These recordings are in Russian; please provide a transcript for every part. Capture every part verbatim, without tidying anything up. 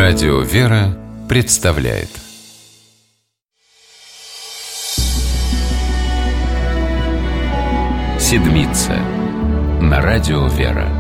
Радио «Вера» представляет Седмица на Радио «Вера».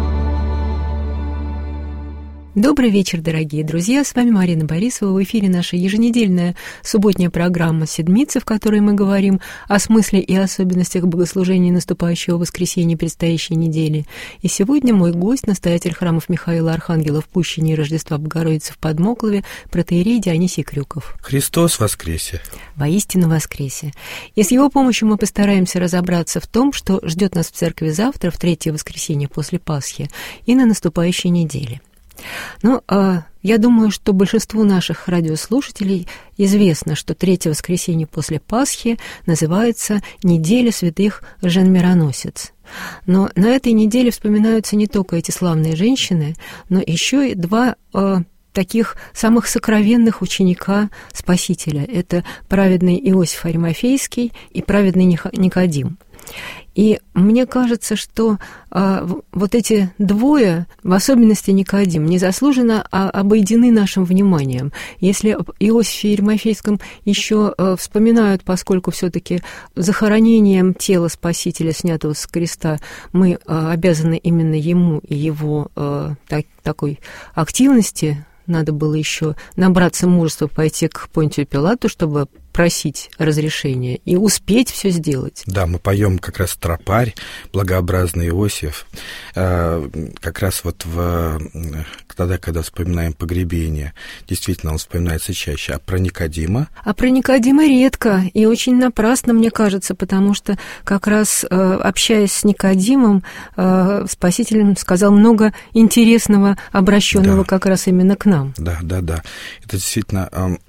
Добрый вечер, дорогие друзья, с вами Марина Борисова. В эфире наша еженедельная субботняя программа «Седмица», в которой мы говорим о смысле и особенностях богослужения наступающего воскресенья предстоящей недели. И сегодня мой гость, настоятель храмов Михаила Архангела в Пущине и Рождества Богородицы в Подмоклове, протоиерей Дионисий Крюков. Христос воскресе! Воистину воскресе! И с его помощью мы постараемся разобраться в том, что ждет нас в церкви завтра, в третье воскресенье после Пасхи, и на наступающей неделе. Ну, а я думаю, что большинству наших радиослушателей известно, что третье воскресенье после Пасхи называется «Неделя святых жен-мироносец». Но на этой неделе вспоминаются не только эти славные женщины, но еще и два э, таких самых сокровенных ученика Спасителя. Это праведный Иосиф Аримафейский и праведный Никодим. И мне кажется, что а, вот эти двое, в особенности Никодим, незаслуженно а, обойдены нашим вниманием. Если об Иосифе Аримафейском еще а, вспоминают, поскольку все-таки захоронением тела Спасителя, снятого с креста, мы а, обязаны именно ему и его а, так, такой активности, надо было еще набраться мужества пойти к Понтию Пилату, чтобы просить разрешения и успеть все сделать. Да, мы поем как раз тропарь, благообразный Иосиф, как раз вот в, тогда, когда вспоминаем погребение, действительно он вспоминается чаще. А про Никодима? А про Никодима редко, и очень напрасно, мне кажется, потому что как раз общаясь с Никодимом, Спаситель сказал много интересного, обращенного да. как раз именно к нам. Да, да, да. Это действительно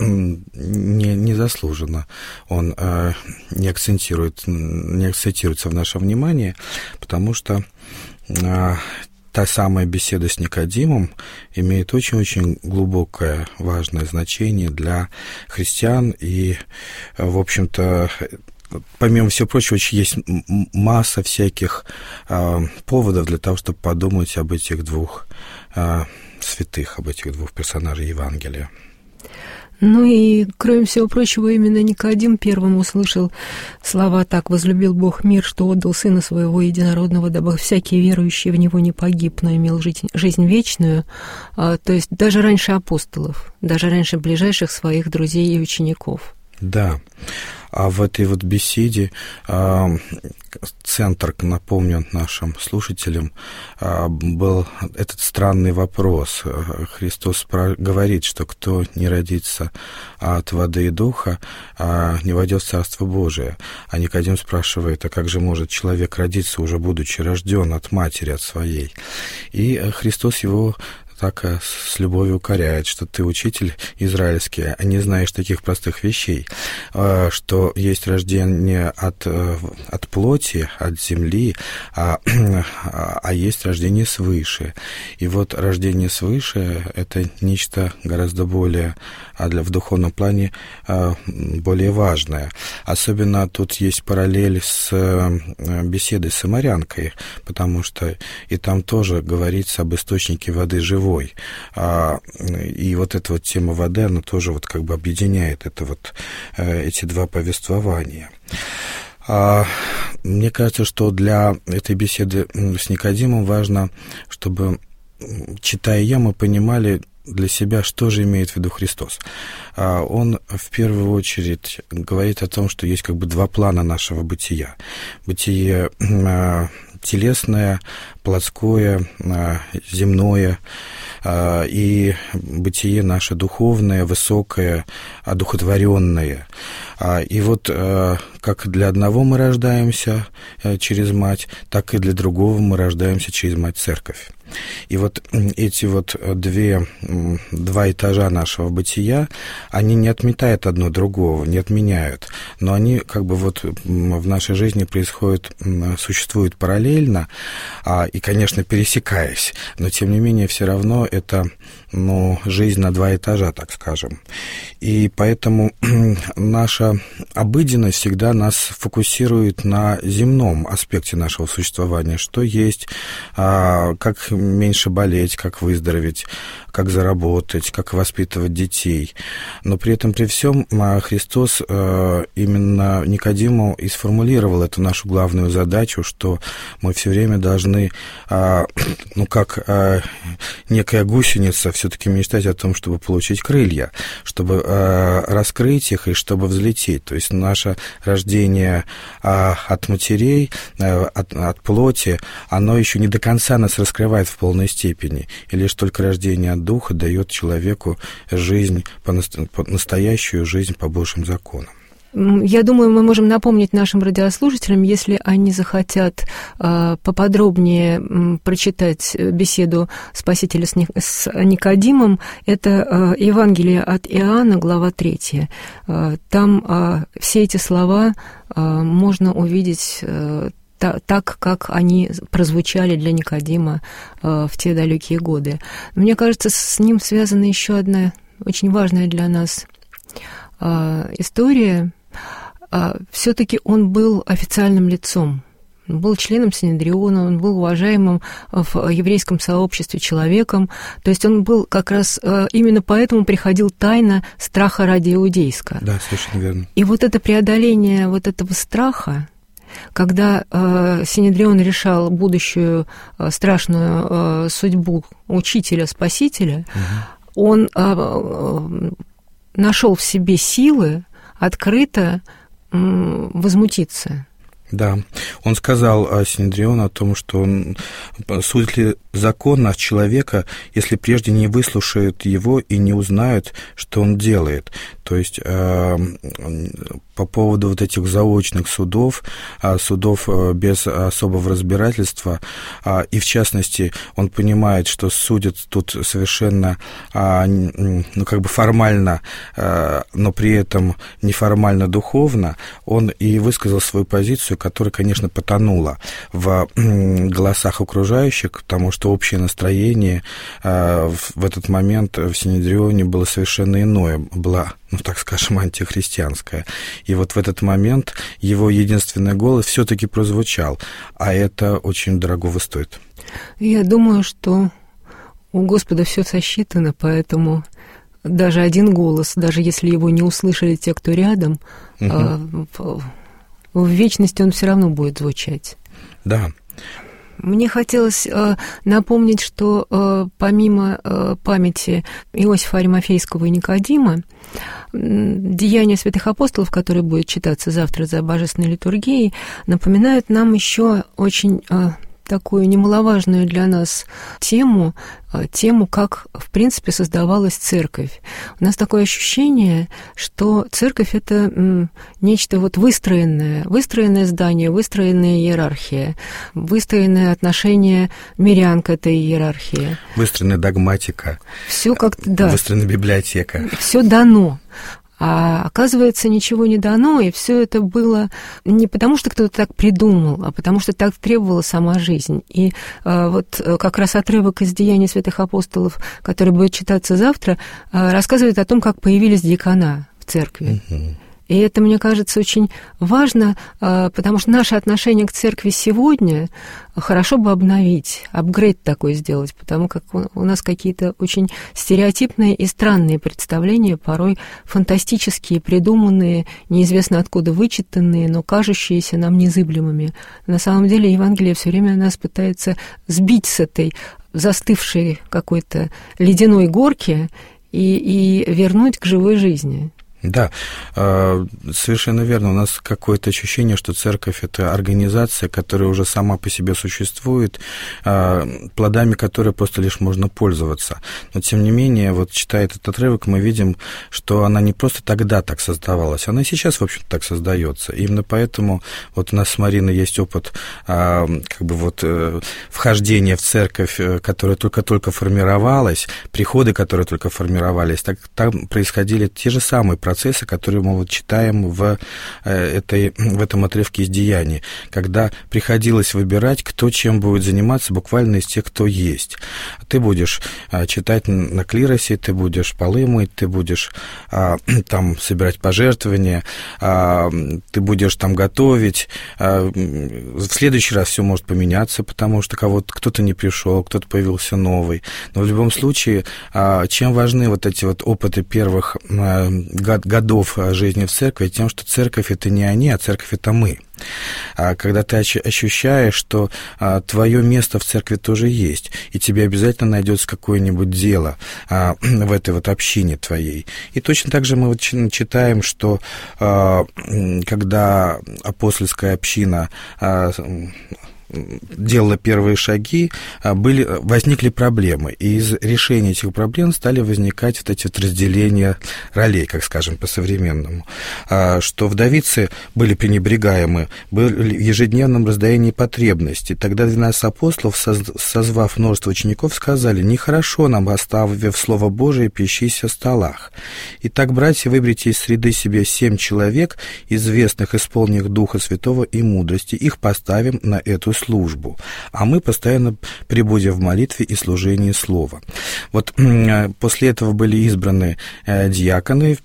не, не заслуженно. Он э, не акцентирует, не акцентируется в нашем внимании, потому что э, та самая беседа с Никодимом имеет очень-очень глубокое, важное значение для христиан. И, в общем-то, помимо всего прочего, есть масса всяких э, поводов для того, чтобы подумать об этих двух э, святых, об этих двух персонажей Евангелия. Ну и, кроме всего прочего, именно Никодим первым услышал слова «Так возлюбил Бог мир, что отдал Сына Своего Единородного, дабы всякий верующий в Него не погиб, но имел жизнь, жизнь вечную». А, то есть даже раньше апостолов, даже раньше ближайших своих друзей и учеников. Да. А в этой вот беседе э, центр, напомню нашим слушателям, э, был этот странный вопрос. Христос говорит, что кто не родится от воды и духа, э, не войдет в Царство Божие. А Никодим спрашивает, а как же может человек родиться, уже будучи рожден от матери, от своей? И Христос его так с любовью укоряет, что ты учитель израильский, а не знаешь таких простых вещей, что есть рождение от, от плоти, от земли, а, а есть рождение свыше. И вот рождение свыше — это нечто гораздо более, а для, в духовном плане более важное. Особенно тут есть параллель с беседой с самарянкой, потому что и там тоже говорится об источнике воды живой. И вот эта вот тема воды, она тоже вот как бы объединяет это вот, эти два повествования. Мне кажется, что для этой беседы с Никодимом важно, чтобы, читая ее, мы понимали для себя, что же имеет в виду Христос. Он в первую очередь говорит о том, что есть как бы два плана нашего бытия. Бытие телесное, плотское, земное, и бытие наше духовное, высокое, одухотворенное. И вот как для одного мы рождаемся через мать, так и для другого мы рождаемся через мать-церковь. И вот эти вот две, два этажа нашего бытия, они не отметают одно другого, не отменяют, но они как бы вот в нашей жизни происходят, существуют параллельно, и, конечно, пересекаясь, но тем не менее все равно это, ну, жизнь на два этажа, так скажем. И поэтому наша обыденность всегда нас фокусирует на земном аспекте нашего существования, что есть, как меньше болеть, как выздороветь, как заработать, как воспитывать детей. Но при этом, при всем, Христос именно Никодиму и сформулировал эту нашу главную задачу, что мы все время должны, ну, как некая гусеница, все-таки мечтать о том, чтобы получить крылья, чтобы раскрыть их и чтобы взлететь. То есть наше рождение от матерей, от, от плоти, оно еще не до конца нас раскрывает в полной степени. И лишь только рождение от духа дает человеку жизнь, настоящую жизнь по Божьим законам. Я думаю, мы можем напомнить нашим радиослушателям, если они захотят э, поподробнее э, прочитать беседу Спасителя с, Ник- с Никодимом, это э, Евангелие от Иоанна, глава третья. Э, там э, все эти слова э, можно увидеть э, та, так, как они прозвучали для Никодима э, в те далекие годы. Мне кажется, с ним связана еще одна очень важная для нас э, история. Все-таки он был официальным лицом, он был членом Синедриона, он был уважаемым в еврейском сообществе человеком, то есть он был как раз, именно поэтому приходил тайно страха ради иудейска. Да, совершенно верно. И вот это преодоление вот этого страха, когда э, Синедрион решал будущую э, страшную э, судьбу учителя-спасителя, угу. он э, э, нашел в себе силы открыто возмутиться. Да, он сказал Синедриону о том, что он судит ли законно человека, если прежде не выслушают его и не узнают, что он делает. То есть э, по поводу вот этих заочных судов, судов без особого разбирательства, и в частности он понимает, что судят тут совершенно, ну, как бы формально, но при этом неформально духовно, он и высказал свою позицию, которая, конечно, потонула в голосах окружающих, потому что общее настроение в этот момент в Синедрионе было совершенно иное, было, ну, так скажем, антихристианское. И вот в этот момент его единственный голос все-таки прозвучал, а это очень дорогого стоит. Я думаю, что у Господа все сосчитано, поэтому даже один голос, даже если его не услышали те, кто рядом, угу. в вечности он все равно будет звучать. Да. Мне хотелось э, напомнить, что э, помимо э, памяти Иосифа Аримафейского и Никодима, э, деяния святых апостолов, которые будут читаться завтра за божественной литургией, напоминают нам еще очень э, такую немаловажную для нас тему, тему, как, в принципе, создавалась церковь. У нас такое ощущение, что церковь — это м, нечто вот выстроенное, выстроенное здание, выстроенная иерархия, выстроенное отношение мирян к этой иерархии. Выстроенная догматика. Все как-то, да. Выстроенная библиотека. Все дано. А оказывается, ничего не дано, и все это было не потому, что кто-то так придумал, а потому что так требовала сама жизнь. И а, вот как раз отрывок из «Деяний святых апостолов», который будет читаться завтра, а, рассказывает о том, как появились диакона в церкви. Угу. И это, мне кажется, очень важно, потому что наше отношение к церкви сегодня хорошо бы обновить, апгрейд такой сделать, потому как у нас какие-то очень стереотипные и странные представления, порой фантастические, придуманные, неизвестно откуда вычитанные, но кажущиеся нам незыблемыми. На самом деле Евангелие все время нас пытается сбить с этой застывшей какой-то ледяной горки и, и вернуть к живой жизни. Да, совершенно верно. У нас какое-то ощущение, что церковь — это организация, которая уже сама по себе существует, плодами которой просто лишь можно пользоваться. Но, тем не менее, вот читая этот отрывок, мы видим, что она не просто тогда так создавалась, она и сейчас, в общем-то, так создается. И именно поэтому вот у нас с Мариной есть опыт как бы вот вхождения в церковь, которая только-только формировалась, приходы, которые только формировались, так, там происходили те же самые процессы, процесса, который мы вот читаем в, этой, в этом отрывке из Деяний, когда приходилось выбирать, кто чем будет заниматься, буквально из тех, кто есть. Ты будешь читать на клиросе, ты будешь полы мыть, ты будешь там собирать пожертвования, ты будешь там готовить. В следующий раз все может поменяться, потому что кого-то, кто-то не пришел, кто-то появился новый. Но в любом случае, чем важны вот эти вот опыты первых годов жизни в церкви, тем, что церковь — это не они, а церковь — это мы. Когда ты ощущаешь, что твое место в церкви тоже есть, и тебе обязательно найдется какое-нибудь дело в этой вот общине твоей. И точно так же мы вот читаем, что когда апостольская община делала первые шаги, были, возникли проблемы. И из решения этих проблем стали возникать вот эти вот разделения ролей, как скажем, по-современному. Что вдовицы были пренебрегаемы, были в ежедневном раздаянии потребностей. Тогда двенадцать апостолов, созвав множество учеников, сказали: «Нехорошо нам, оставив Слово Божие, пищись о столах. Итак, братья, выберите из среды себе семь человек, известных, исполненных Духа Святого и мудрости. Их поставим на эту службу, а мы постоянно пребудем в молитве и служении слова». Вот после этого были избраны диаконы.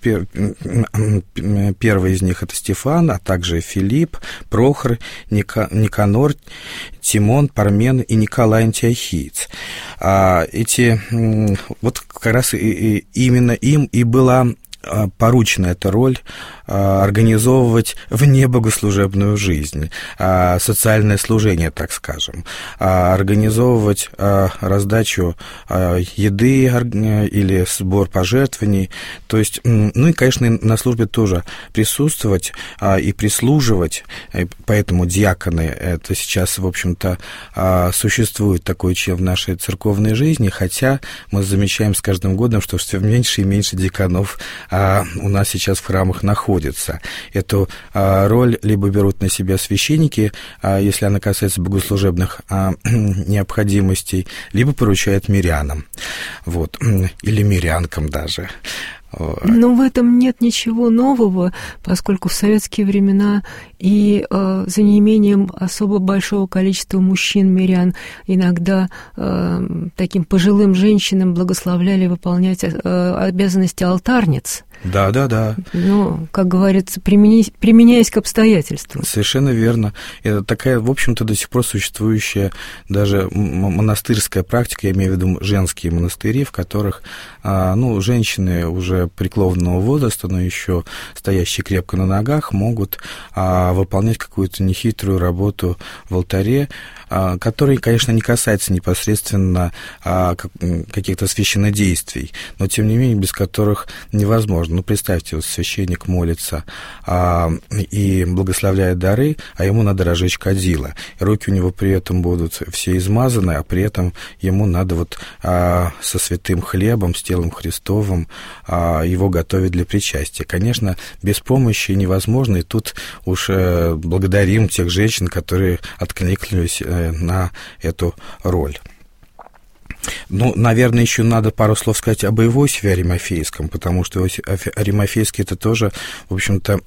Первый из них — это Стефан, а также Филипп, Прохор, Никанор, Тимон, Пармен и Николай Антиохиец. Эти, вот как раз и, и именно им и была поручена эта роль организовывать вне богослужебную жизнь, социальное служение, так скажем, организовывать раздачу еды или сбор пожертвований. То есть, ну и, конечно, на службе тоже присутствовать и прислуживать, поэтому диаконы — это сейчас, в общем-то, существует такой чин в нашей церковной жизни, хотя мы замечаем с каждым годом, что все меньше и меньше диаконов у нас сейчас в храмах находятся. Эту а, роль либо берут на себя священники, а, если она касается богослужебных а, необходимостей, либо поручают мирянам, вот, или мирянкам даже. Но в этом нет ничего нового, поскольку в советские времена и э, за неимением особо большого количества мужчин-мирян иногда э, таким пожилым женщинам благословляли выполнять э, обязанности алтарниц. Да, да, да. Ну, как говорится, применяясь, применяясь к обстоятельствам. Совершенно верно. Это такая, в общем-то, до сих пор существующая даже монастырская практика, я имею в виду женские монастыри, в которых, ну, женщины уже преклонного возраста, но еще стоящие крепко на ногах, могут выполнять какую-то нехитрую работу в алтаре, который, конечно, не касается непосредственно каких-то священнодействий, но, тем не менее, без которых невозможно. Ну, представьте, вот священник молится а, и благословляет дары, а ему надо разжечь кадила. И руки у него при этом будут все измазаны, а при этом ему надо вот а, со святым хлебом, с телом Христовым а, его готовить для причастия. Конечно, без помощи невозможно, и тут уж э, благодарим тех женщин, которые откликнулись э, на эту роль. Ну, наверное, еще надо пару слов сказать об Иосифе Аримафейском, потому что Иосиф Аримафейский — это тоже, в общем-то,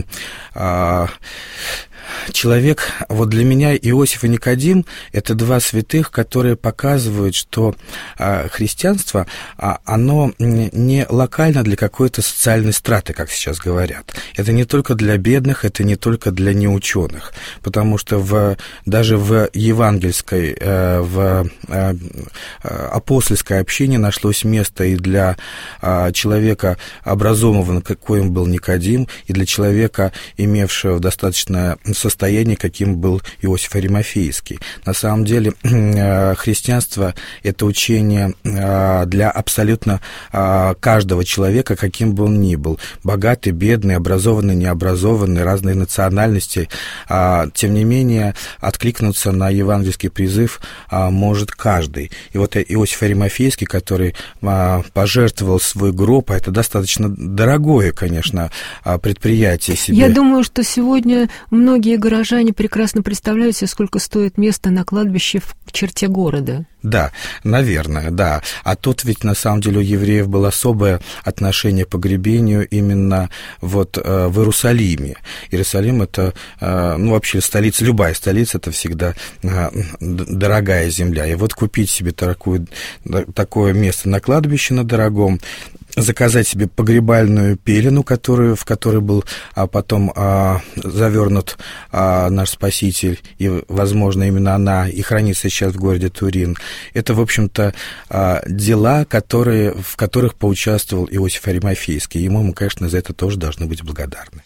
человек, вот для меня Иосиф и Никодим — это два святых, которые показывают, что христианство, оно не локально для какой-то социальной страты, как сейчас говорят. Это не только для бедных, это не только для неученых, потому что в, даже в евангельской, в апостольской общине нашлось место и для человека образованного, каким был Никодим, и для человека, имевшего достаточно состояние, каким был Иосиф Аримафейский. На самом деле христианство — это учение для абсолютно каждого человека, каким бы он ни был. Богатый, бедный, образованный, необразованный, разные национальности. Тем не менее, откликнуться на евангельский призыв может каждый. И вот Иосиф Аримафейский, который пожертвовал свой гроб, а это достаточно дорогое, конечно, предприятие себе. Я думаю, что сегодня многие многие горожане прекрасно представляют себе, сколько стоит место на кладбище в черте города. Да, наверное, да. А тут ведь на самом деле у евреев было особое отношение к погребению именно вот э, в Иерусалиме. Иерусалим — это, э, ну, вообще столица, любая столица — это всегда э, дорогая земля. И вот купить себе такую, такое место на кладбище на дорогом, заказать себе погребальную пелену, которую, в которой был а, потом а, завернут а, наш Спаситель, и, возможно, именно она и хранится сейчас в городе Турин. Это, в общем-то, а, дела, которые, в которых поучаствовал Иосиф Аримафейский. Ему мы, конечно, за это тоже должны быть благодарны.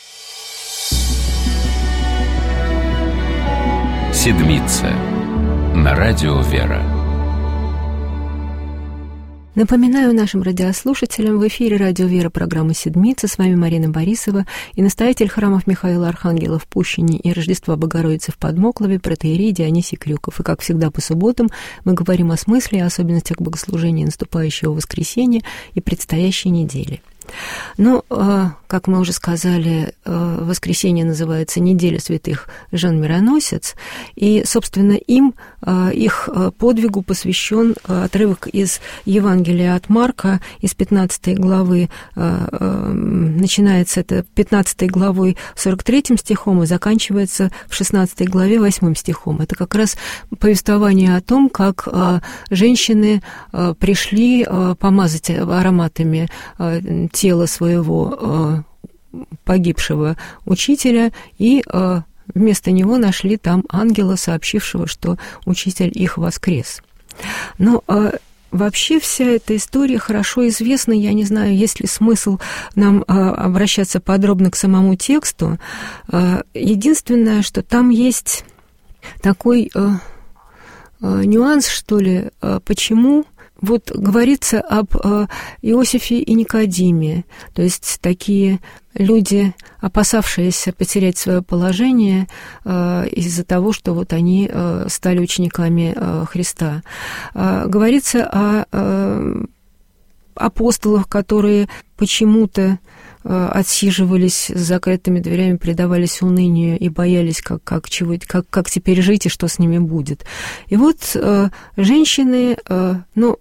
Седмица. На радио «Вера». Напоминаю нашим радиослушателям, в эфире радио «Вера» программа «Седмица». С вами Марина Борисова и настоятель храмов Михаила Архангела в Пущине и Рождества Богородицы в Подмоклове протоиерей Дионисий Крюков. И, как всегда, по субботам мы говорим о смысле и особенностях богослужения наступающего воскресенья и предстоящей недели. Ну, как мы уже сказали, воскресенье называется «Неделя святых Жен-Мироносец», и, собственно, им, их подвигу посвящен отрывок из Евангелия от Марка, из пятнадцатой главы. Начинается это пятнадцатой главой сорок третьим стихом и заканчивается в шестнадцатой главе восьмым стихом. Это как раз повествование о том, как женщины пришли помазать ароматами тело своего э, погибшего учителя, и э, вместо него нашли там ангела, сообщившего, что учитель их воскрес. Но э, вообще вся эта история хорошо известна. Я не знаю, есть ли смысл нам э, обращаться подробно к самому тексту. Э, единственное, что там есть такой э, э, нюанс, что ли, э, почему... Вот говорится об э, Иосифе и Никодиме, то есть такие люди, опасавшиеся потерять свое положение э, из-за того, что вот они э, стали учениками э, Христа. Э, говорится о э, апостолах, которые почему-то э, отсиживались с закрытыми дверями, предавались унынию и боялись, как, как, чего, как, как теперь жить и что с ними будет. И вот э, женщины, э, ну,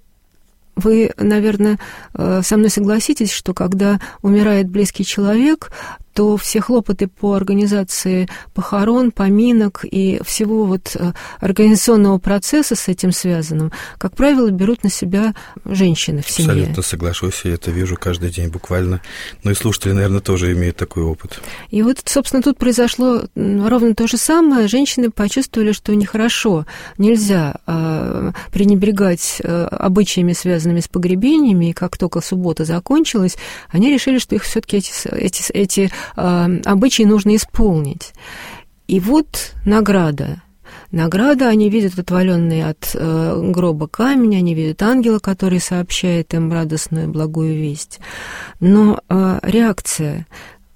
вы, наверное, со мной согласитесь, что когда умирает близкий человек, то все хлопоты по организации похорон, поминок и всего вот организационного процесса с этим связанным, как правило, берут на себя женщины в семье. Абсолютно соглашусь, я это вижу каждый день буквально. Ну и слушатели, наверное, тоже имеют такой опыт. И вот, собственно, тут произошло ровно то же самое. Женщины почувствовали, что нехорошо, нельзя э, пренебрегать э, обычаями, связанными с погребениями, и как только суббота закончилась, они решили, что их все-таки эти, эти, эти обычаи нужно исполнить. И вот награда. Награда, они видят отваленный от э, гроба камень, они видят ангела, который сообщает им радостную благую весть. Но э, реакция: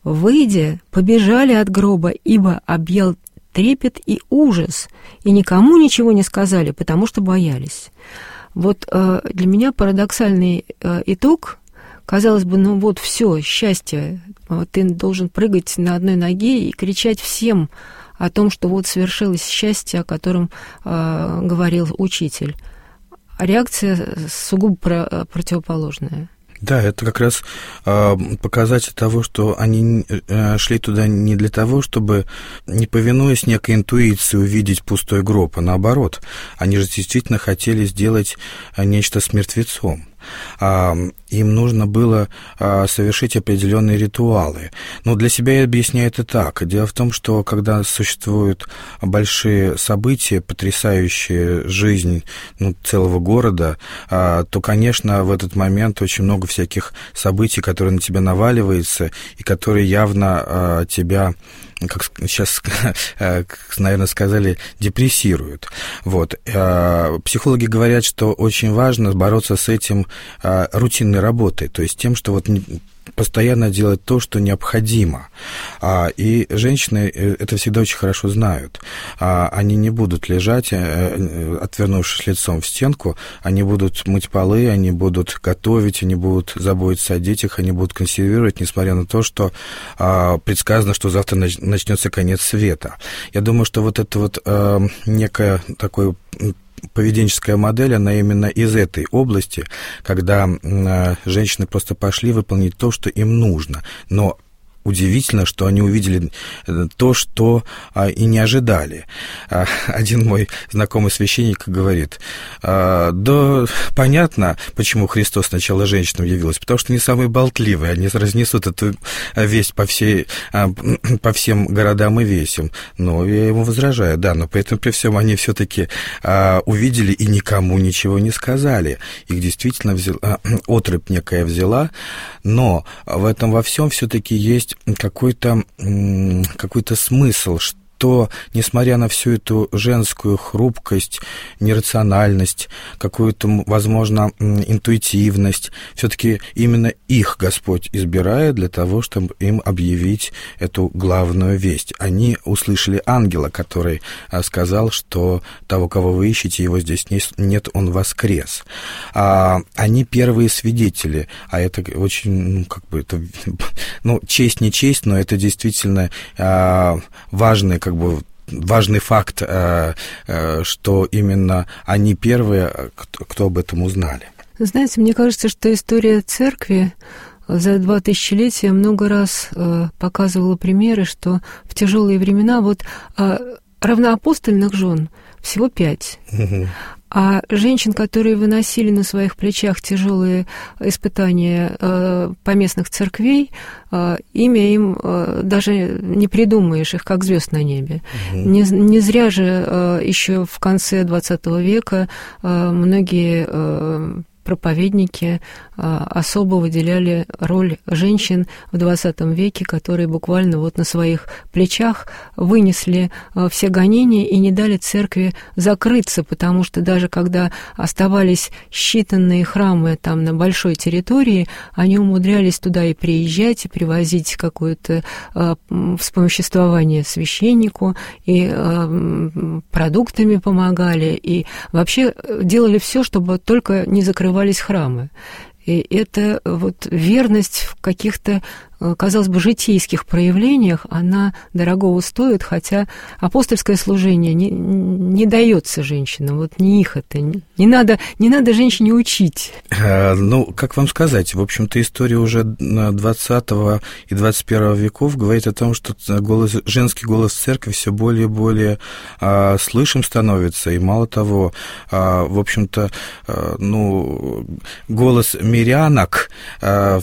выйдя, побежали от гроба, ибо объял трепет и ужас, и никому ничего не сказали, потому что боялись. Вот э, для меня парадоксальный э, итог. Казалось бы, ну вот все, счастье, ты должен прыгать на одной ноге и кричать всем о том, что вот свершилось счастье, о котором э, говорил учитель. А реакция сугубо про- противоположная. Да, это как раз э, показатель того, что они э, шли туда не для того, чтобы, не повинуясь некой интуиции, увидеть пустой гроб, а наоборот, они же действительно хотели сделать нечто с мертвецом. Им нужно было совершить определенные ритуалы. Но для себя я объясняю это так. Дело в том, что когда существуют большие события, потрясающие жизнь ну, целого города, то, конечно, в этот момент очень много всяких событий, которые на тебя наваливаются и которые явно тебя, как сейчас, наверное, сказали, депрессируют. Вот. Психологи говорят, что очень важно бороться с этим рутинной работой, то есть тем, что вот постоянно делать то, что необходимо. И женщины это всегда очень хорошо знают. Они не будут лежать, отвернувшись лицом в стенку, они будут мыть полы, они будут готовить, они будут заботиться о детях, они будут консервировать, несмотря на то, что предсказано, что завтра начнется конец света. Я думаю, что вот это вот некое такое поведенческая модель, она именно из этой области, когда э, женщины просто пошли выполнить то, что им нужно, но удивительно, что они увидели то, что а, и не ожидали. А, один мой знакомый священник говорит: а, да, понятно, почему Христос сначала женщинам явился, потому что они самые болтливые, они разнесут эту весть по, всей, а, по всем городам и весям. Но я ему возражаю, да, но поэтому при всем они все-таки а, увидели и никому ничего не сказали. Их действительно взяла, а, отрыбь некая взяла, но в этом во всем все-таки есть какой-то, какой-то смысл, что, несмотря на всю эту женскую хрупкость, нерациональность, какую-то, возможно, интуитивность, все-таки именно их Господь избирает для того, чтобы им объявить эту главную весть. Они услышали ангела, который сказал, что того, кого вы ищете, его здесь нет, он воскрес. Они первые свидетели, а это очень, ну, как бы, это, ну, честь не честь, но это действительно важный, как бы, важный факт, что именно они первые, кто об этом узнали. Знаете, мне кажется, что история церкви за два тысячелетия много раз показывала примеры, что в тяжелые времена вот равноапостольных жен всего пять. Угу. А женщин, которые выносили на своих плечах тяжелые испытания э, поместных церквей, э, имя им э, даже не придумаешь, их как звезд на небе. Угу. Не, не зря же э, еще в конце двадцатого века э, многие э, проповедники особо выделяли роль женщин в двадцатом веке, которые буквально вот на своих плечах вынесли все гонения и не дали церкви закрыться, потому что даже когда оставались считанные храмы там на большой территории, они умудрялись туда и приезжать, и привозить какое-то вспомоществование священнику, и продуктами помогали, и вообще делали все, чтобы только не закрывались храмы. И это вот верность в каких-то, казалось бы, житейских проявлениях, она дорогого стоит, хотя апостольское служение не, не дается женщинам, вот не их это, не надо, не надо женщине учить. Ну, как вам сказать, в общем-то, история уже двадцатого и двадцать первого веков говорит о том, что голос, женский голос в церкви все более и более а, слышим становится, и мало того, а, в общем-то, а, ну, голос мирянок а,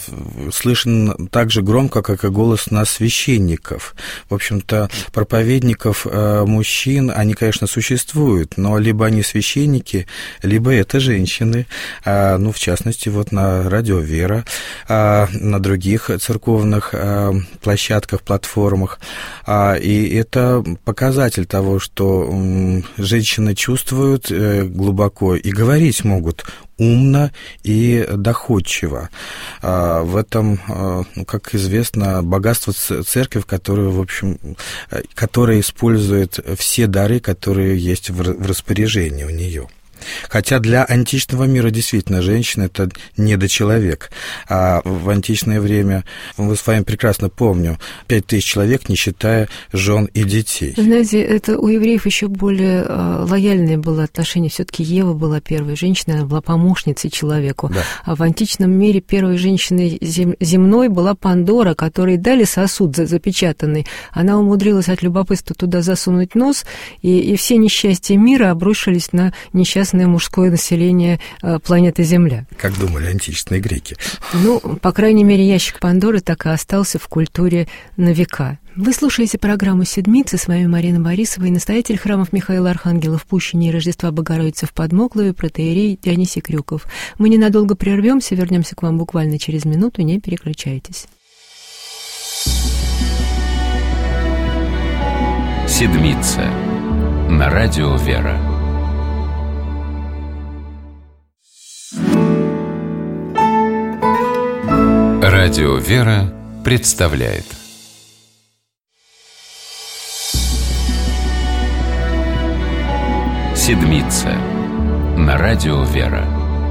слышен также громко, как и голос нас, священников. В общем-то, проповедников э, мужчин, они, конечно, существуют, но либо они священники, либо это женщины. А, ну, в частности, вот на Радио Вера, а, на других церковных а, площадках, платформах. А, и это показатель того, что м, женщины чувствуют э, глубоко и говорить могут умно и доходчиво. А, в этом, а, ну, как известно, богатство церкви, которая, в общем, которая использует все дары, которые есть в, в распоряжении у нее. Хотя для античного мира действительно женщина – это недочеловек. А в античное время, мы с вами прекрасно помним, пять тысяч человек, не считая жен и детей. Знаете, это у евреев еще более лояльное было отношение. Все-таки Ева была первой женщиной, она была помощницей человеку. Да. А в античном мире первой женщиной земной была Пандора, которой дали сосуд запечатанный. Она умудрилась от любопытства туда засунуть нос, и, и все несчастья мира обрушились на несчастные мужское население планеты Земля. Как думали античные греки. Ну, по крайней мере, ящик Пандоры так и остался в культуре на века. Вы слушаете программу «Седмица», с вами Марина Борисова и настоятель храмов Михаила Архангела в Пущине и Рождества Богородицы в Подмоклове протоиерей Дионисий Крюков. Мы ненадолго прервемся, вернемся к вам буквально через минуту, не переключайтесь. «Седмица» на Радио Вера. Радио «Вера» представляет «Седмица» на Радио «Вера».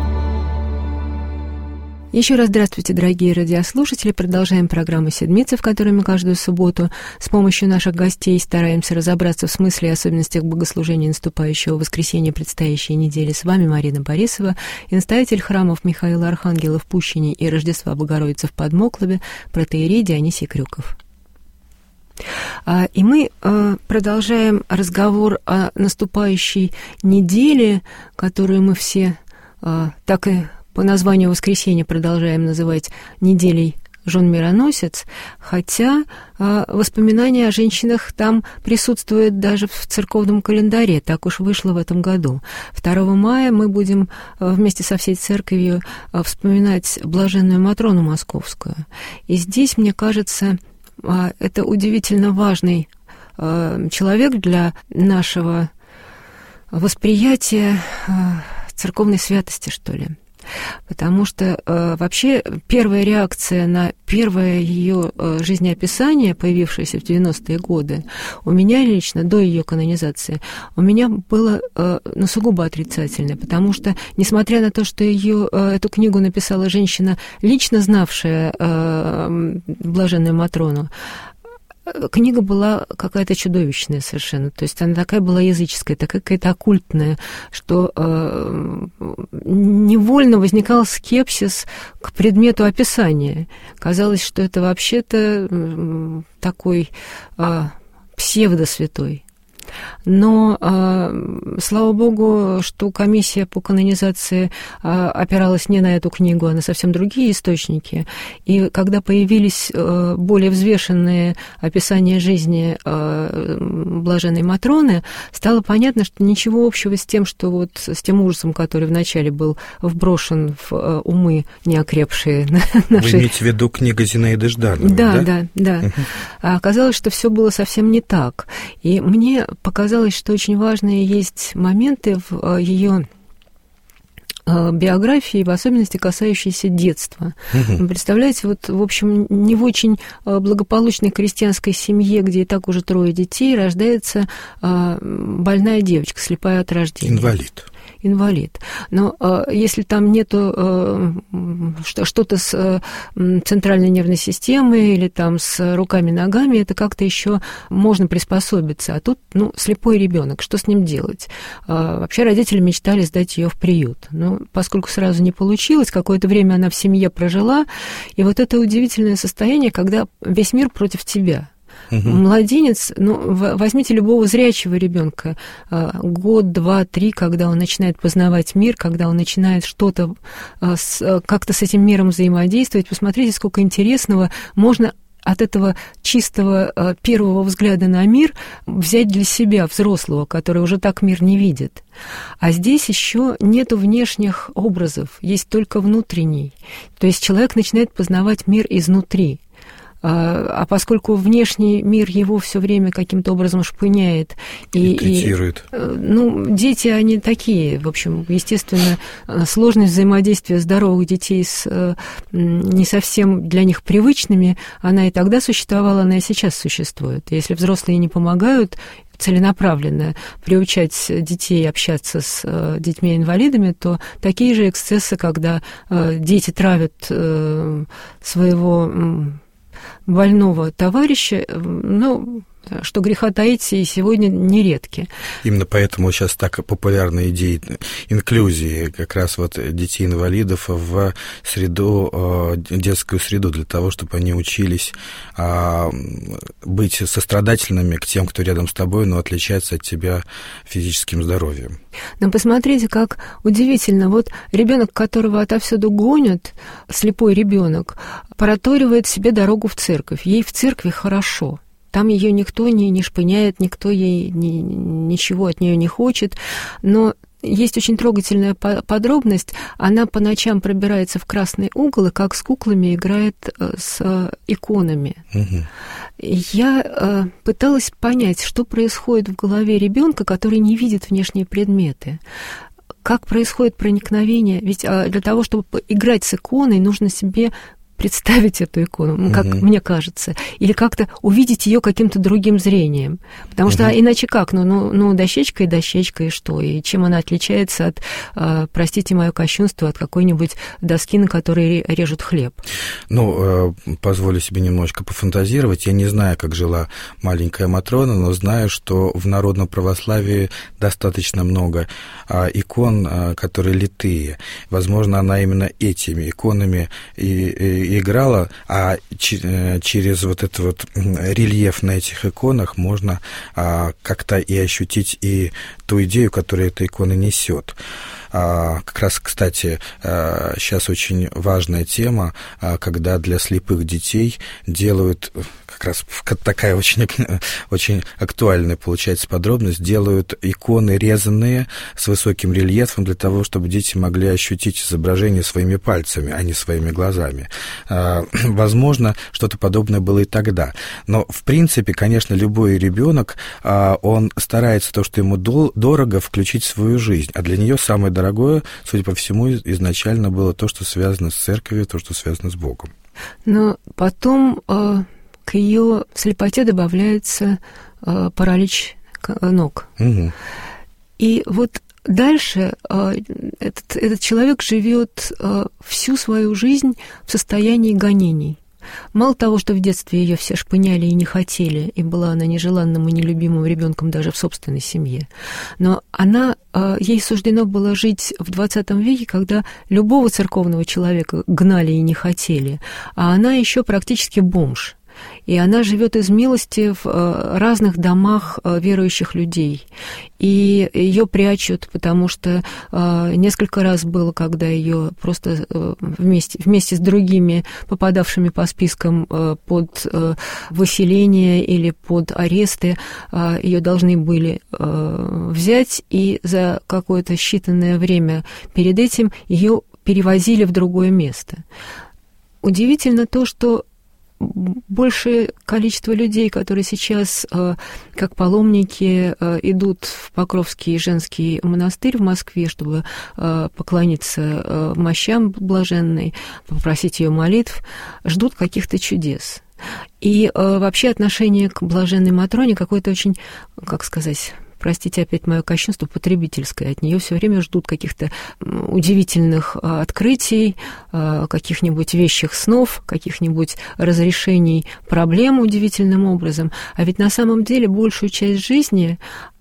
Еще раз здравствуйте, дорогие радиослушатели. Продолжаем программу «Седмица», в которой мы каждую субботу с помощью наших гостей стараемся разобраться в смысле и особенностях богослужения наступающего воскресенья предстоящей недели. С вами Марина Борисова и настоятель храмов Михаил Архангела в Пущине и Рождества Богородицы в Подмоклове протоиерей Дионисий Крюков. И мы продолжаем разговор о наступающей неделе, которую мы все так и по названию воскресенья продолжаем называть неделей жен мироносец, хотя э, воспоминания о женщинах там присутствуют даже в церковном календаре, так уж вышло в этом году. второго мая мы будем э, вместе со всей церковью э, вспоминать блаженную Матрону Московскую. И здесь, мне кажется, э, это удивительно важный э, человек для нашего восприятия э, церковной святости, что ли. Потому что э, вообще первая реакция на первое ее э, жизнеописание, появившееся в девяностые годы, у меня лично, до ее канонизации, у меня было э, ну, сугубо отрицательное, потому что, несмотря на то, что ее, э, эту книгу написала женщина, лично знавшая э, блаженную Матрону, книга была какая-то чудовищная совершенно. То есть она такая была языческая, такая какая-то оккультная, что э, невольно возникал скепсис к предмету описания. Казалось, что это вообще-то э, такой э, псевдосвятой. Но, э, слава богу, что комиссия по канонизации э, опиралась не на эту книгу, а на совсем другие источники. И когда появились э, более взвешенные описания жизни э, блаженной Матроны, стало понятно, что ничего общего с тем, что вот с тем ужасом, который вначале был вброшен в э, умы неокрепшие наши... Вы имеете в виду книга Зинаиды Ждановой, да? Да, да, да. Uh-huh. А оказалось, что все было совсем не так. И мне показалось, что очень важные есть моменты в ее биографии, в особенности касающиеся детства. Угу. Вы представляете, вот, в общем, не в очень благополучной крестьянской семье, где и так уже трое детей, рождается больная девочка, слепая от рождения. Инвалид. Инвалид. Но э, если там нету э, что-то с э, центральной нервной системой или там с руками-ногами, это как-то еще можно приспособиться. А тут, ну, слепой ребенок, что с ним делать? Э, вообще родители мечтали сдать ее в приют. Но поскольку сразу не получилось, какое-то время она в семье прожила, и вот это удивительное состояние, когда весь мир против тебя. Угу. Младенец, ну, возьмите любого зрячего ребенка, год, два, три, когда он начинает познавать мир, когда он начинает что-то, как-то с этим миром взаимодействовать, посмотрите, сколько интересного можно от этого чистого первого взгляда на мир взять для себя, взрослого, который уже так мир не видит. А здесь еще нету внешних образов, есть только внутренний. То есть человек начинает познавать мир изнутри. А поскольку внешний мир его все время каким-то образом шпыняет и, и третирует. И, ну, дети, они такие, в общем, естественно, сложность взаимодействия здоровых детей с не совсем для них привычными, она и тогда существовала, она и сейчас существует. Если взрослые не помогают целенаправленно приучать детей общаться с детьми-инвалидами, то такие же эксцессы, когда дети травят своего больного товарища, ну, что греха таить, и сегодня нередки. Именно поэтому сейчас так популярна идея инклюзии как раз вот детей-инвалидов в среду, детскую среду, для того, чтобы они учились быть сострадательными к тем, кто рядом с тобой, но отличается от тебя физическим здоровьем. Но посмотрите, как удивительно. Вот ребенок, которого отовсюду гонят, слепой ребенок, проторивает себе дорогу в церковь. Ей в церкви хорошо. Там ее никто не, не шпыняет, никто ей не, ничего от нее не хочет. Но есть очень трогательная подробность. Она по ночам пробирается в красный угол и как с куклами играет с иконами. Угу. Я пыталась понять, что происходит в голове ребенка, который не видит внешние предметы. Как происходит проникновение? Ведь для того, чтобы играть с иконой, нужно себе представить эту икону, ну, как uh-huh. мне кажется, или как-то увидеть ее каким-то другим зрением. Потому что uh-huh. иначе как? Ну, ну, ну, дощечка и дощечка, и что? И чем она отличается от, э, простите мое кощунство, от какой-нибудь доски, на которой режут хлеб? Ну, э, позволю себе немножко пофантазировать. Я не знаю, как жила маленькая Матрона, но знаю, что в народном православии достаточно много э, икон, э, которые литые. Возможно, она именно этими иконами и, и играла, а через вот этот вот рельеф на этих иконах можно а, как-то и ощутить и ту идею, которую эта икона несет. А, как раз, кстати, а, сейчас очень важная тема, а, когда для слепых детей делают, как раз такая очень, очень актуальная получается подробность, делают иконы резанные с высоким рельефом для того, чтобы дети могли ощутить изображение своими пальцами, а не своими глазами. А, возможно, что-то подобное было и тогда. Но, в принципе, конечно, любой ребенок, а, он старается то, что ему дол- дорого, включить в свою жизнь, а для нее самое дорогое, судя по всему, изначально было то, что связано с церковью, то, что связано с Богом. Но потом э, к ее слепоте добавляется э, паралич ног. Угу. И вот дальше э, этот, этот человек живет э, всю свою жизнь в состоянии гонений. Мало того, что в детстве ее все шпыняли и не хотели, и была она нежеланным и нелюбимым ребенком даже в собственной семье, но она, ей суждено было жить в двадцатом веке, когда любого церковного человека гнали и не хотели, а она еще практически бомж. И она живет из милости в разных домах верующих людей. И ее прячут, потому что несколько раз было, когда ее просто вместе, вместе с другими, попадавшими по спискам под выселение или под аресты, ее должны были взять, и за какое-то считанное время перед этим ее перевозили в другое место. Удивительно то, что большее количество людей, которые сейчас, как паломники, идут в Покровский женский монастырь в Москве, чтобы поклониться мощам блаженной, попросить ее молитв, ждут каких-то чудес. И вообще отношение к блаженной Матроне какое-то очень, как сказать... простите опять мое кощунство, потребительское. От нее все время ждут каких-то удивительных открытий, каких-нибудь вещих снов, каких-нибудь разрешений проблем удивительным образом. А ведь на самом деле большую часть жизни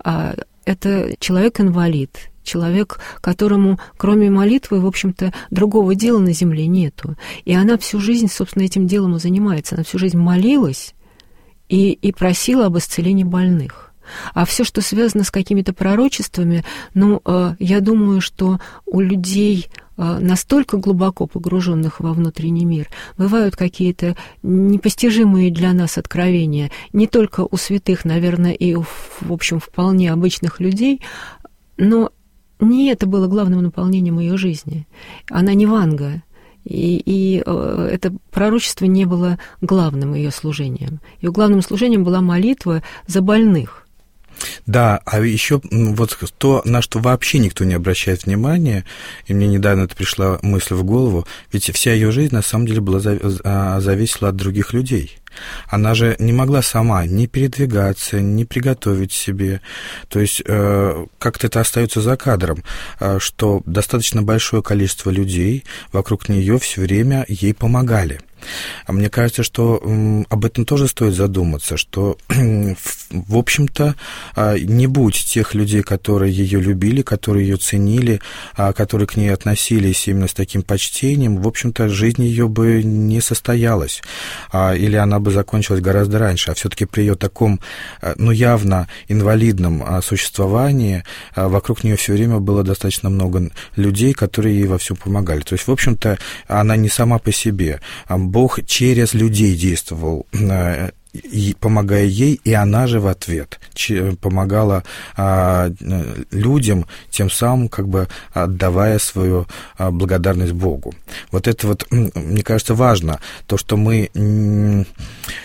это человек-инвалид, человек, которому кроме молитвы, в общем-то, другого дела на земле нету. И она всю жизнь, собственно, этим делом и занимается. Она всю жизнь молилась и, и просила об исцелении больных. А все, что связано с какими-то пророчествами, ну, э, я думаю, что у людей, э, настолько глубоко погруженных во внутренний мир, бывают какие-то непостижимые для нас откровения, не только у святых, наверное, и, у, в общем, вполне обычных людей, но не это было главным наполнением ее жизни. Она не Ванга. И, и э, это пророчество не было главным ее служением. Ее главным служением была молитва за больных. Да, а еще вот то, на что вообще никто не обращает внимания, и мне недавно это пришла мысль в голову, ведь вся ее жизнь на самом деле была зависела от других людей. Она же не могла сама ни передвигаться, ни приготовить себе. То есть э, как-то это остается за кадром, э, что достаточно большое количество людей вокруг нее все время ей помогали. А мне кажется, что м, об этом тоже стоит задуматься, что, в общем-то, не будь тех людей, которые ее любили, которые ее ценили, которые к ней относились именно с таким почтением, в общем-то, жизнь ее бы не состоялась, или она бы закончилась гораздо раньше. А все-таки при ее таком, ну, явно инвалидном существовании вокруг нее все время было достаточно много людей, которые ей во всем помогали. То есть, в общем-то, она не сама по себе. Бог через людей действовал, и помогая ей, и она же в ответ помогала а, людям, тем самым как бы отдавая свою а, благодарность Богу. Вот это вот, мне кажется, важно, то, что мы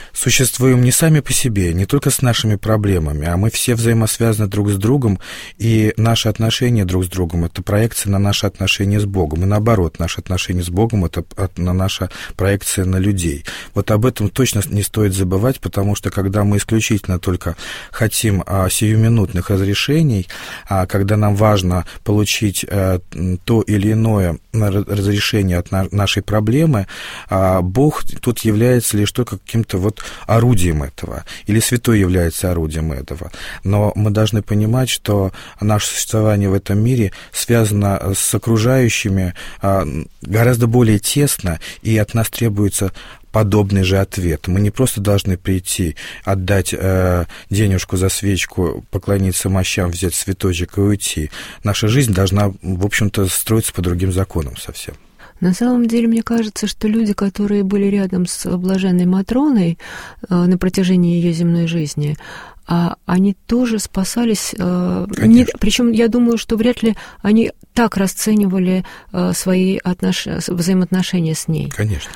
существуем не сами по себе, не только с нашими проблемами, а мы все взаимосвязаны друг с другом, и наши отношения друг с другом — это проекция на наши отношения с Богом, и наоборот, наши отношения с Богом — это на наша проекция на людей. Вот об этом точно не стоит забывать, потому что когда мы исключительно только хотим а, сиюминутных разрешений, а когда нам важно получить а, то или иное разрешение от на, нашей проблемы, а, Бог тут является лишь только каким-то вот орудием этого, или святой является орудием этого. Но мы должны понимать, что наше существование в этом мире связано с окружающими а, гораздо более тесно, и от нас требуется подобный же ответ. Мы не просто должны прийти, отдать э, денежку за свечку, поклониться мощам, взять цветочек и уйти. Наша жизнь должна, в общем-то, строиться по другим законам совсем. На самом деле, мне кажется, что люди, которые были рядом с блаженной Матроной э, на протяжении ее земной жизни, а они тоже спасались. Э, не, причем я думаю, что вряд ли они так расценивали э, свои отнош... взаимоотношения с ней. Конечно.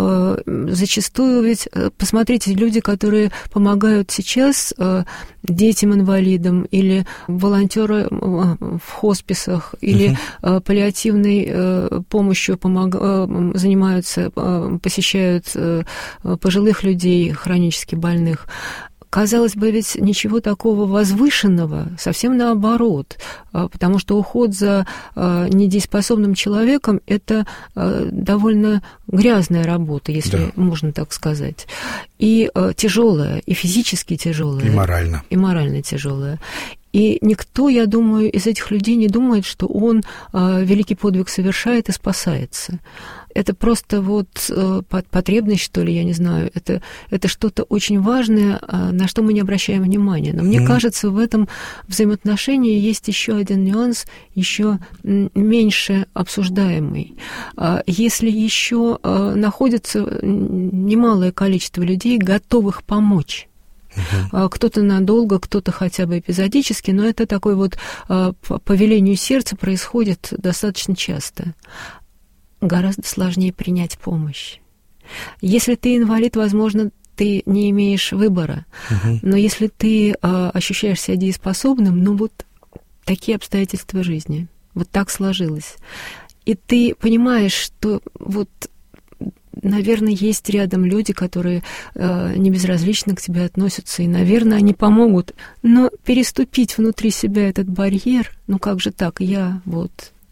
Зачастую ведь, посмотрите, люди, которые помогают сейчас детям-инвалидам, или волонтеры в хосписах, или uh-huh. паллиативной помощью помог... занимаются, посещают пожилых людей, хронически больных. Казалось бы, ведь ничего такого возвышенного, совсем наоборот, потому что уход за недееспособным человеком — это довольно грязная работа, если да. можно так сказать, и тяжелая, и физически тяжелая, и морально, и морально тяжелая. И никто, я думаю, из этих людей не думает, что он э, великий подвиг совершает и спасается. Это просто вот э, потребность, что ли, я не знаю. Это, это что-то очень важное, э, на что мы не обращаем внимания. Но мне mm-hmm. кажется, в этом взаимоотношении есть еще один нюанс, еще меньше обсуждаемый. Э, если еще э, находится немалое количество людей, готовых помочь. Uh-huh. Кто-то надолго, кто-то хотя бы эпизодически, но это такое вот по велению сердца происходит достаточно часто. Гораздо сложнее принять помощь. Если ты инвалид, возможно, ты не имеешь выбора, uh-huh. но если ты ощущаешь себя дееспособным, ну вот такие обстоятельства жизни, вот так сложилось. И ты понимаешь, что вот... Наверное, есть рядом люди, которые э, не безразлично к тебе относятся, и, наверное, они помогут. Но переступить внутри себя этот барьер, ну как же так, я вот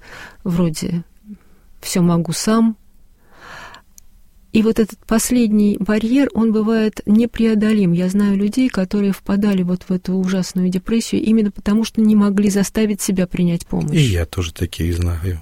вроде все могу сам. И вот этот последний барьер, он бывает непреодолим. Я знаю людей, которые впадали вот в эту ужасную депрессию именно потому, что не могли заставить себя принять помощь. И я тоже такие знаю.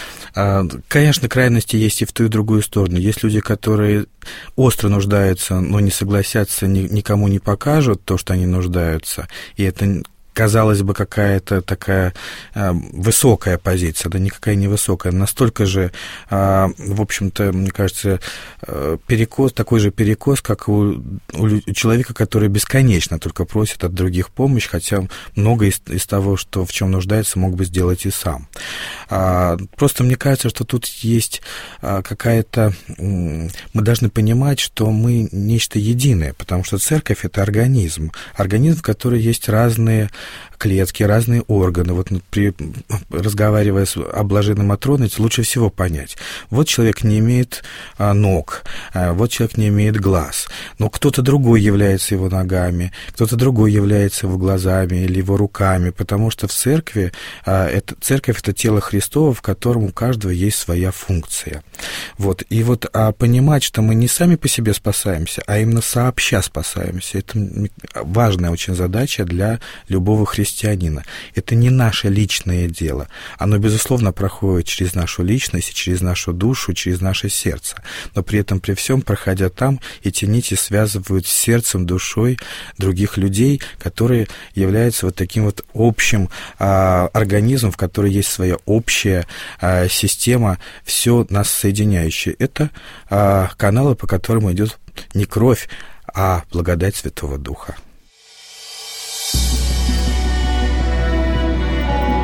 Конечно, крайности есть и в ту, и в другую сторону. Есть люди, которые остро нуждаются, но не согласятся, никому не покажут то, что они нуждаются, и это... казалось бы, какая-то такая э, высокая позиция, да никакая не высокая, настолько же, э, в общем-то, мне кажется, э, перекос, такой же перекос, как у, у человека, который бесконечно только просит от других помощь, хотя много из, из того, что в чем нуждается, мог бы сделать и сам. А, просто мне кажется, что тут есть а, какая-то... Мы должны понимать, что мы нечто единое, потому что церковь — это организм, организм, в котором есть разные клетки, разные органы. Вот при, разговаривая с блаженной Матроной, лучше всего понять. Вот человек не имеет а, ног, а, вот человек не имеет глаз, но кто-то другой является его ногами, кто-то другой является его глазами или его руками, потому что в церкви, а, это, церковь — это тело Христово, в котором у каждого есть своя функция. Вот. И вот а, понимать, что мы не сами по себе спасаемся, а именно сообща спасаемся, это важная очень задача для любого христианина. Это не наше личное дело. Оно, безусловно, проходит через нашу личность, через нашу душу, через наше сердце. Но при этом, при всем, проходя там, эти нити связывают с сердцем, душой других людей, которые являются вот таким вот общим а, организмом, в котором есть своя общая а, система, все нас соединяющая. Это а, каналы, по которым идет не кровь, а благодать Святого Духа.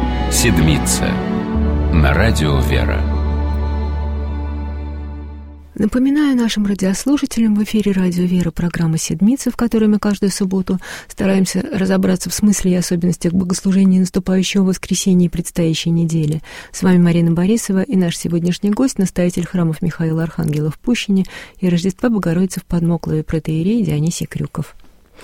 Седмица на радио «Вера». Напоминаю нашим радиослушателям, в эфире «Радио Вера» программа «Седмица», в которой мы каждую субботу стараемся разобраться в смысле и особенностях богослужения наступающего воскресенья и предстоящей недели. С вами Марина Борисова и наш сегодняшний гость, настоятель храмов Михаила Архангела в Пущине и Рождества Богородицы в Подмоклове протоиерей Дионисий Крюков.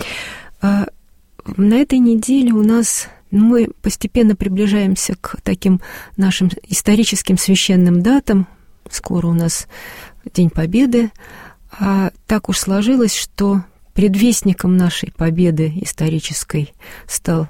А на этой неделе у нас... мы постепенно приближаемся к таким нашим историческим священным датам. Скоро у нас День Победы. А так уж сложилось, что предвестником нашей победы исторической стал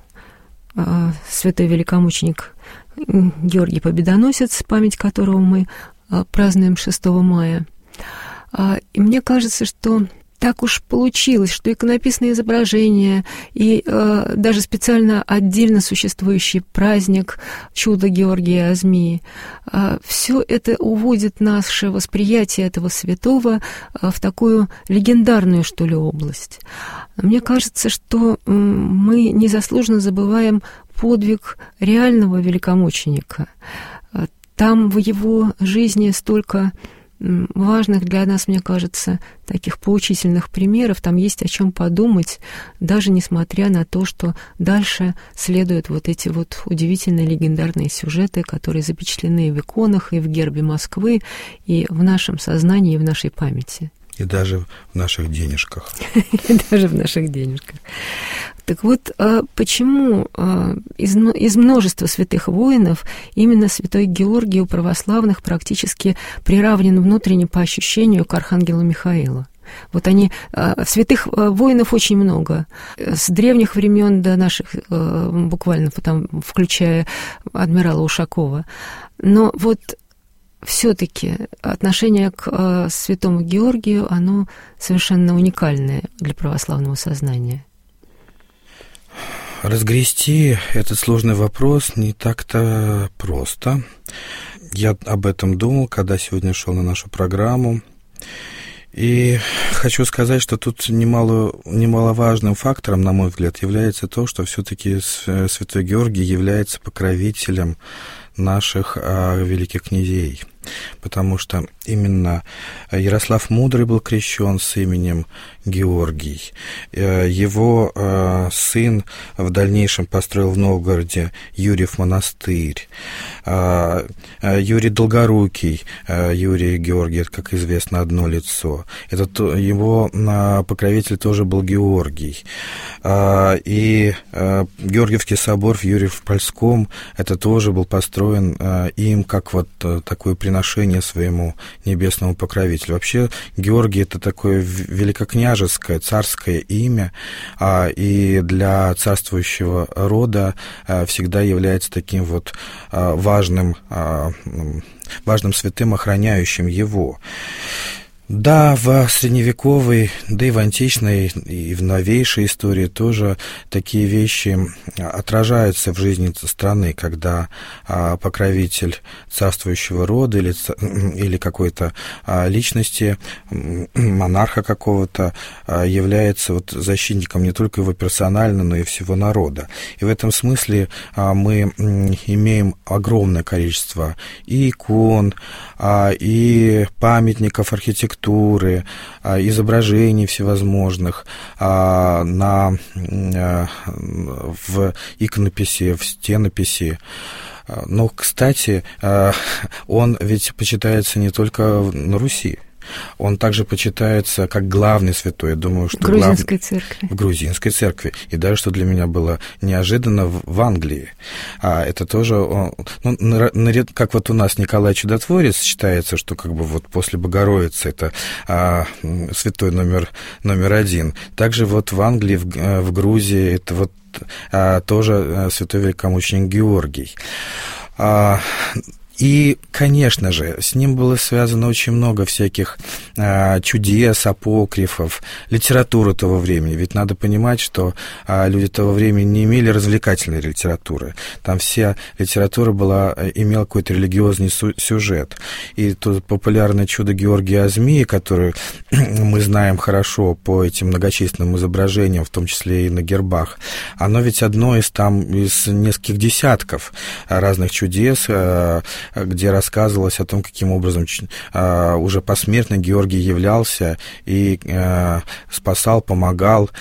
а, святой великомученик Георгий Победоносец, память которого мы а, празднуем шестого мая. А, и мне кажется, что так уж получилось, что иконописные изображения и э, даже специально отдельно существующий праздник «Чудо Георгия Озмии», э, все это уводит наше восприятие этого святого э, в такую легендарную, что ли, область. Мне кажется, что э, мы незаслуженно забываем подвиг реального великомученика. Э, там в его жизни столько важных для нас, мне кажется, таких поучительных примеров. Там есть о чем подумать, даже несмотря на то, что дальше следуют вот эти вот удивительные легендарные сюжеты, которые запечатлены в иконах и в гербе Москвы, и в нашем сознании, и в нашей памяти. И даже в наших денежках. И даже в наших денежках. Так вот, почему из множества святых воинов именно святой Георгий у православных практически приравнен внутренне по ощущению к архангелу Михаилу? Вот они, святых воинов очень много. С древних времен до наших, буквально, там, включая адмирала Ушакова. Но вот все-таки отношение к э, святому Георгию, оно совершенно уникальное для православного сознания. Разгрести этот сложный вопрос не так-то просто. Я об этом думал, когда сегодня шел на нашу программу. И хочу сказать, что тут немало, немаловажным фактором, на мой взгляд, является то, что все-таки святой Георгий является покровителем наших а, великих князей, потому что именно Ярослав Мудрый был крещен с именем Георгий. Его а, сын в дальнейшем построил в Новгороде Юрьев монастырь. А, Юрий Долгорукий, а, Юрий и Георгий, это, как известно, одно лицо. Этот, его а, покровитель тоже был Георгий. А, и а, Георгиевский собор в Юрьев-Польском, это тоже был построен им как вот такое приношение своему небесному покровителю. Вообще Георгий — это такое великокняжеское, царское имя, и для царствующего рода всегда является таким вот важным, важным святым, охраняющим его. Да, в средневековой, да и в античной, и в новейшей истории тоже такие вещи отражаются в жизни страны, когда а, покровитель царствующего рода или, или какой-то а, личности, монарха какого-то, а, является вот защитником не только его персонально, но и всего народа. И в этом смысле а, мы имеем огромное количество и икон, а, и памятников архитектуры, изображений всевозможных на, в иконописи, в стенописи. Но, кстати, он ведь почитается не только на Руси. Он также почитается как главный святой. Я думаю, что в грузинской глав... церкви. В грузинской церкви. И даже, что для меня было неожиданно, в, в Англии. А это тоже, ну, наряд, как вот у нас Николай Чудотворец считается, что как бы вот после Богородицы это а, святой номер, номер один. Также вот в Англии, в, в Грузии это вот а, тоже святой великомученик Георгий. А, И, конечно же, с ним было связано очень много всяких а, чудес, апокрифов, литературы того времени. Ведь надо понимать, что а, люди того времени не имели развлекательной литературы. Там вся литература была, имела какой-то религиозный сюжет. И то популярное чудо Георгия Озмии, которое мы знаем хорошо по этим многочисленным изображениям, в том числе и на гербах, оно ведь одно из, там, из нескольких десятков разных чудес, где рассказывалось о том, каким образом уже посмертно Георгий являлся и спасал, помогал,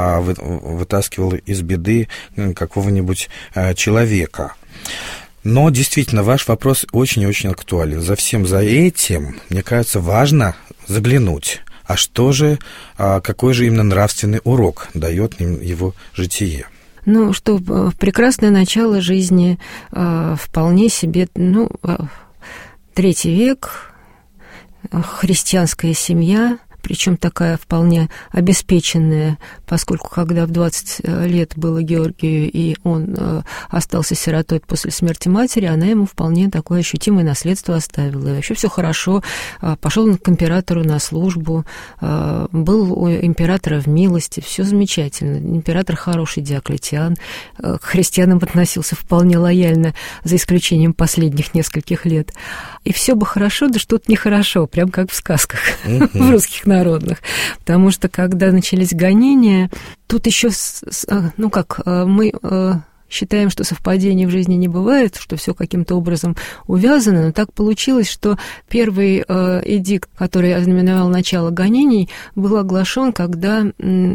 вытаскивал из беды какого-нибудь человека. Но действительно, ваш вопрос очень и очень актуален. За всем за этим, мне кажется, важно заглянуть. А что же, какой же именно нравственный урок дает им его житие? Ну, что прекрасное начало жизни, вполне себе, ну, третий век, христианская семья, причем такая вполне обеспеченная, поскольку когда в двадцать лет было Георгию, и он остался сиротой после смерти матери, она ему вполне такое ощутимое наследство оставила. И вообще все хорошо. Пошел он к императору на службу, был у императора в милости, все замечательно. Император хороший, Диоклетиан, к христианам относился вполне лояльно, за исключением последних нескольких лет. И все бы хорошо, да что-то нехорошо, прям как в сказках, в русских народных. Потому что, когда начались гонения, тут еще, ну как, мы считаем, что совпадений в жизни не бывает, что все каким-то образом увязано, но так получилось, что первый эдикт, который ознаменовал начало гонений, был оглашен, когда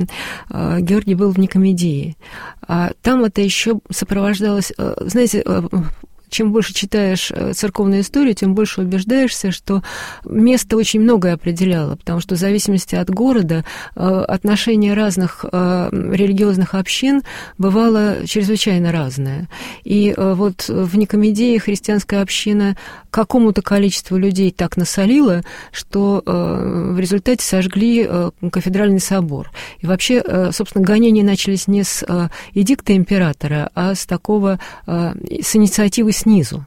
Георгий был в Никомедии. А там это еще сопровождалось, знаете, чем больше читаешь церковную историю, тем больше убеждаешься, что место очень многое определяло, потому что в зависимости от города отношение разных религиозных общин бывало чрезвычайно разное. И вот в Никомедии христианская община какому-то количеству людей так насолила, что в результате сожгли кафедральный собор. И вообще, собственно, гонения начались не с эдикта императора, а с такого, с инициативы снизу.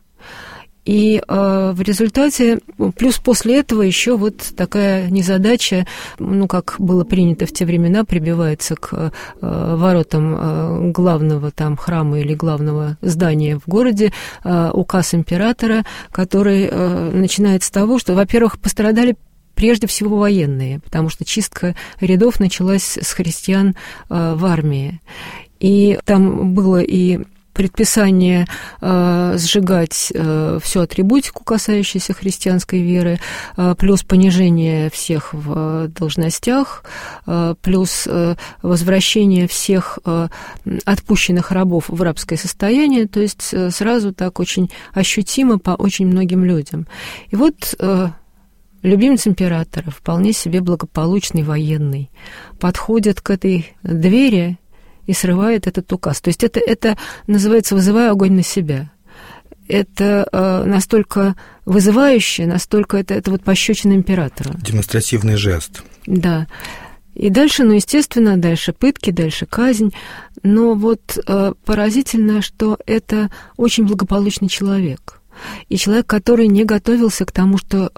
И э, в результате, плюс после этого еще вот такая незадача, ну, как было принято в те времена, прибивается к э, воротам э, главного там храма или главного здания в городе э, указ императора, который э, начинает с того, что, во-первых, пострадали прежде всего военные, потому что чистка рядов началась с христиан э, в армии. И там было и предписание э, сжигать э, всю атрибутику, касающуюся христианской веры, э, плюс понижение всех в э, должностях, э, плюс э, возвращение всех э, отпущенных рабов в рабское состояние, то есть э, сразу так очень ощутимо по очень многим людям. И вот э, любимец императора, вполне себе благополучный военный, подходит к этой двери и срывает этот указ. То есть это, это называется «вызывая огонь на себя». Это э, настолько вызывающе, настолько это, это вот пощечина императора. Демонстративный жест. Да. И дальше, ну, естественно, дальше пытки, дальше казнь. Но вот э, поразительно, что это очень благополучный человек. И человек, который не готовился к тому, что,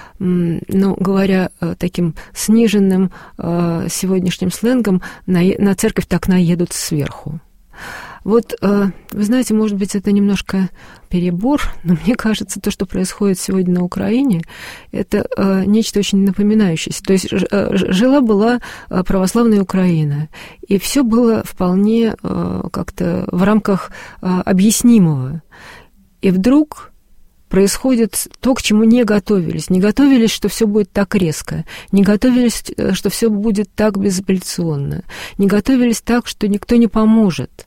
ну, говоря таким сниженным сегодняшним сленгом, на церковь так наедут сверху. Вот, вы знаете, может быть, это немножко перебор, но мне кажется, то, что происходит сегодня на Украине, это нечто очень напоминающее. То есть жила-была православная Украина, и все было вполне как-то в рамках объяснимого. И вдруг происходит то, к чему не готовились. Не готовились, что все будет так резко. Не готовились, что все будет так безапелляционно. Не готовились так, что никто не поможет.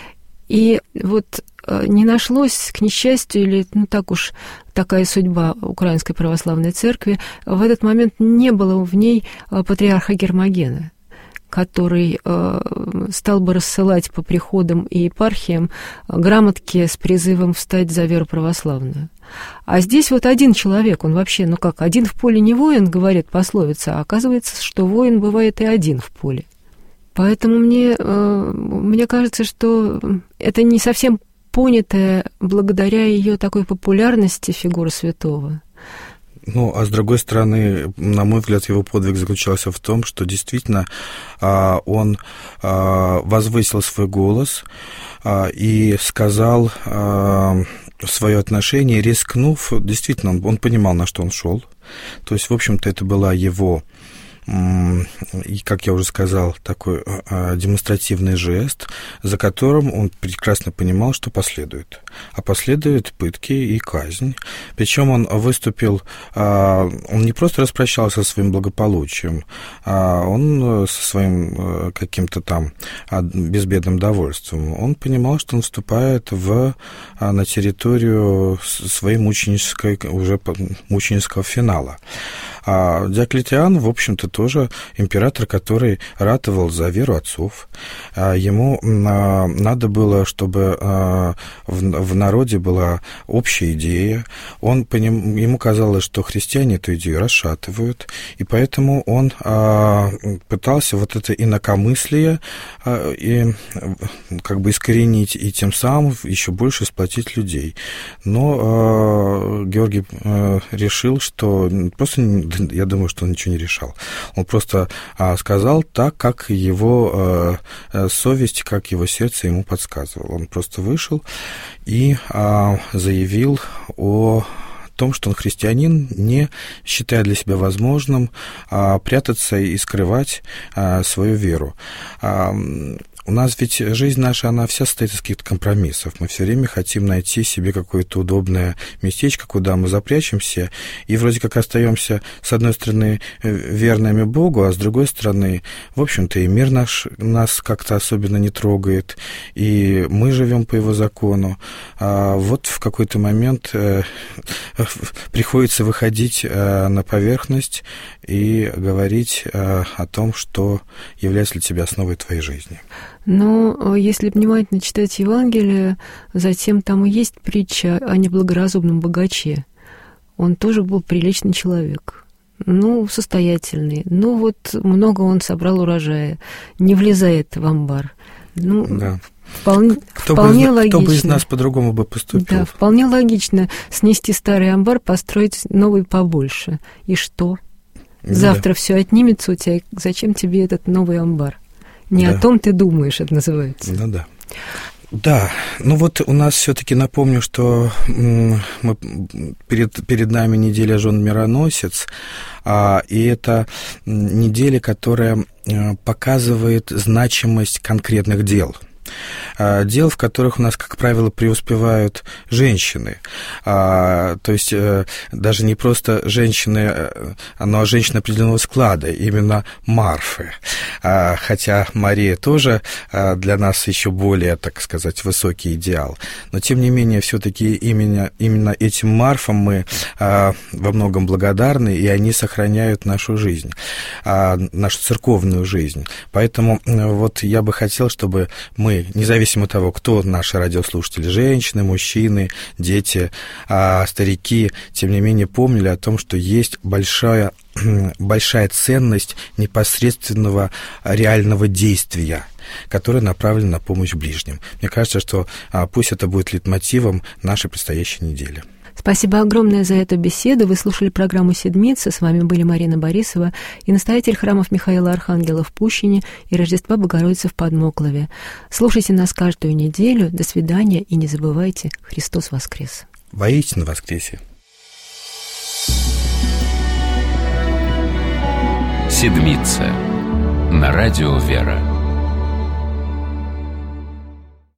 И вот не нашлось, к несчастью, или, ну, так уж такая судьба Украинской Православной Церкви, в этот момент не было в ней патриарха Гермогена, который э, стал бы рассылать по приходам и епархиям грамотки с призывом встать за веру православную. А здесь вот один человек, он вообще, ну как, один в поле не воин, говорит пословица, а оказывается, что воин бывает и один в поле. Поэтому мне, э, мне кажется, что это не совсем понятая благодаря ее такой популярности фигура святого. Ну, а с другой стороны, на мой взгляд, его подвиг заключался в том, что действительно а, он а, возвысил свой голос а, и сказал а, свое отношение, рискнув, действительно, он, он понимал, на что он шел. То есть, в общем-то, это была его и, как я уже сказал, такой демонстративный жест, за которым он прекрасно понимал, что последует. А последуют пытки и казнь. Причем он выступил, он не просто распрощался со своим благополучием, а он со своим каким-то там безбедным довольством. Он понимал, что он вступает в, на территорию своей мученической, уже мученического финала. А Диоклетиан, в общем-то, тоже император, который ратовал за веру отцов. Ему надо было, чтобы в народе была общая идея. Он, ему казалось, что христиане эту идею расшатывают, и поэтому он пытался вот это инакомыслие и как бы искоренить, и тем самым еще больше сплотить людей. Но Георгий решил, что просто... Я думаю, что он ничего не решал. Он просто а, сказал так, как его а, совесть, как его сердце ему подсказывало. Он просто вышел и а, заявил о том, что он христианин, не считая для себя возможным а, прятаться и скрывать а, свою веру. А, У нас ведь жизнь наша, она вся состоит из каких-то компромиссов. Мы все время хотим найти себе какое-то удобное местечко, куда мы запрячемся, и вроде как остаемся, с одной стороны, верными Богу, а с другой стороны, в общем-то, и мир наш нас как-то особенно не трогает, и мы живем по его закону. А вот в какой-то момент э, приходится выходить э, на поверхность и говорить э, о том, что является для тебя основой твоей жизни. Но если внимательно читать Евангелие, затем там и есть притча о неблагоразумном богаче. Он тоже был приличный человек, ну, состоятельный. Ну, вот много он собрал урожая, не влезает в амбар. Ну, да. Вполне, кто, вполне бы, логично. Кто бы из нас по-другому бы поступил. Да, вполне логично снести старый амбар, построить новый побольше. И что? Завтра да. все отнимется у тебя, зачем тебе этот новый амбар? Не да. о том ты думаешь, это называется. Ну да. Да, ну вот у нас все-таки напомню, что мы, перед, перед нами неделя «Жен мироносец», а, и это неделя, которая показывает значимость конкретных дел. Дел, в которых у нас, как правило, преуспевают женщины. А, то есть даже не просто женщины, но женщины определенного склада, именно Марфы. А, хотя Мария тоже для нас еще более, так сказать, высокий идеал. Но, тем не менее, все-таки именно, именно этим Марфам мы а, во многом благодарны, и они сохраняют нашу жизнь, а, нашу церковную жизнь. Поэтому вот я бы хотел, чтобы мы, независимо от того, кто наши радиослушатели, женщины, мужчины, дети, а, старики, тем не менее помнили о том, что есть большая, большая ценность непосредственного реального действия, которое направлено на помощь ближним. Мне кажется, что а, пусть это будет лейтмотивом нашей предстоящей недели. Спасибо огромное за эту беседу. Вы слушали программу «Седмица». С вами были Марина Борисова и настоятель храмов Михаила Архангела в Пущине и Рождества Богородицы в Подмоклове. Слушайте нас каждую неделю. До свидания и не забывайте, Христос воскрес! Воистину воскресе! «Седмица» на радио «Вера».